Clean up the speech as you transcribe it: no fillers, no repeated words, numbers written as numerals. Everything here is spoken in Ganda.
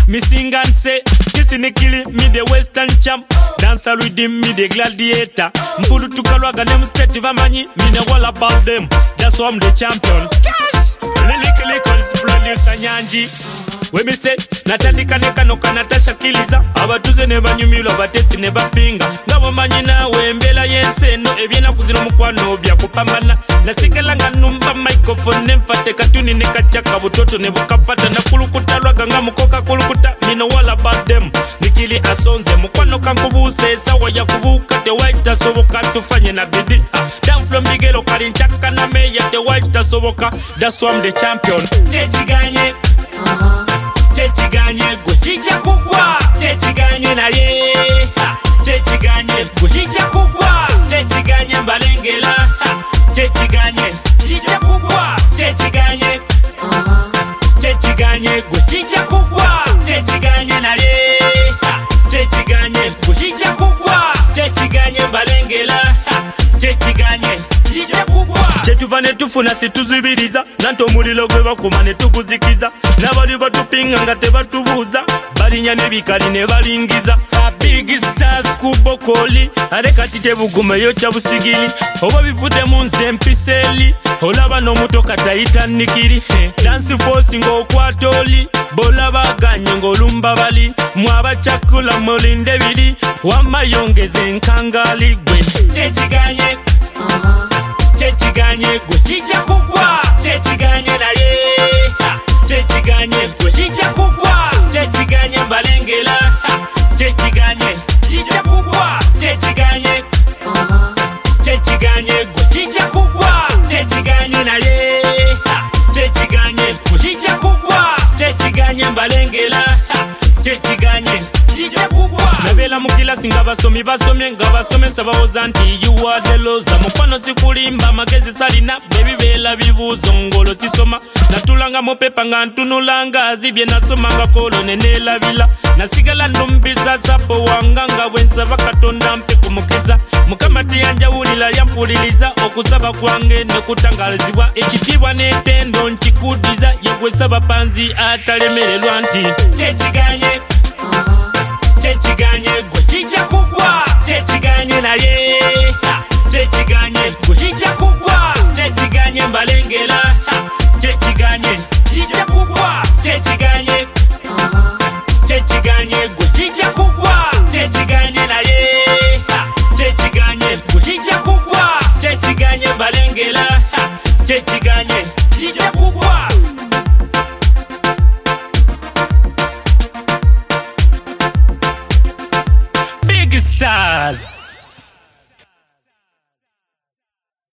sing and say, kissing the killing me the western champ. Dancer with him, me the gladiator. Mfulu tukalwaga name state vamanyi, me know all about them. That's why I'm the champion. Cash! Lily producer Nyanji. We me say, natandika neka noka natasha kiliza. Abatuze neba nyumilo, batesi neba pinga. Ngabo manyina, wembela yense, no ebiena kuzino mkwano, bia kupamana. Nasikela nga numba microphone, nemfate katuni neka chaka, butoto nebo kapata. Na kulukuta lwaga nga mukoka kulukuta, me know all about them. Nikili asonze, mkwano kankubuse, sawa ya kubuka, te white tasoboka, tufanye na bidi. Down from Miguelo, karinchaka na meya, te white tasoboka, that's why I'm the champion. Chechiganye. Chechiganye guhija kugwa Chechiganye na ye Chechiganye guhija kugwa Chechiganye mbalengela Chechiganye guhija kugwa Chechiganye Chechiganye guhija kugwa Chechiganye na ye Chechiganye guhija kugwa Chechiganye mbalengela Chechiganye guhija kugwa Chetuvane tufuna situzibiriza Nanto mulilo gwe bakuma ne tukuzikiza Nabali batupinga nga tebatubuuza Balinya nebikali ne balingiza Big stars kubokoli Alekati tebugumeyo kya busigiri Oba bivude mu nze empiseli Olaba n'omutoka tayita nikiri Dance force ng'okwatoli Bola baganye ng'olumba bali Mwabachakula mulinde biri Wamayongeze nkangali gwe Chechiganye Chechiganye guhija kugwa Chechiganye na ye Chechiganye guhija kugwa Chechiganye mbalengela Chechiganye guhija kugwa Chechiganye Chechiganye guhija kugwa Chechiganye na ye Chechiganye guhija kugwa Chechiganye mbalengela Chechiganye guhija kugwa Nabela mukila singa basomi basomye nga basomesa bawoza nti you are the loser mukwano sikulimba magezi salina baby bela bibuzo ngolo sisoma natulanga mopepa nga ntunulanga zibye nasomanga kolo nenela bila nasigala ndumbisa sapo wanga nga bwenza bakatonda mpe kumukisa mukamati yanjawulila yampuliliza okusaba kwange nekutangalizibwa ekitibwa n'etendo nkikudiza yegwesaba panzi atalemererwa nti Chechiganye Chechiganye guhija kugwa Chechiganye na ye Chechiganye guhija kugwa Chechiganye mbalengela Chechiganye guhija kugwa Chechiganye Chechiganye guhija kugwa Chechiganye na ye Chechiganye guhija kugwa Chechiganye mbalengela Chechiganye guhija kugwa Big stars.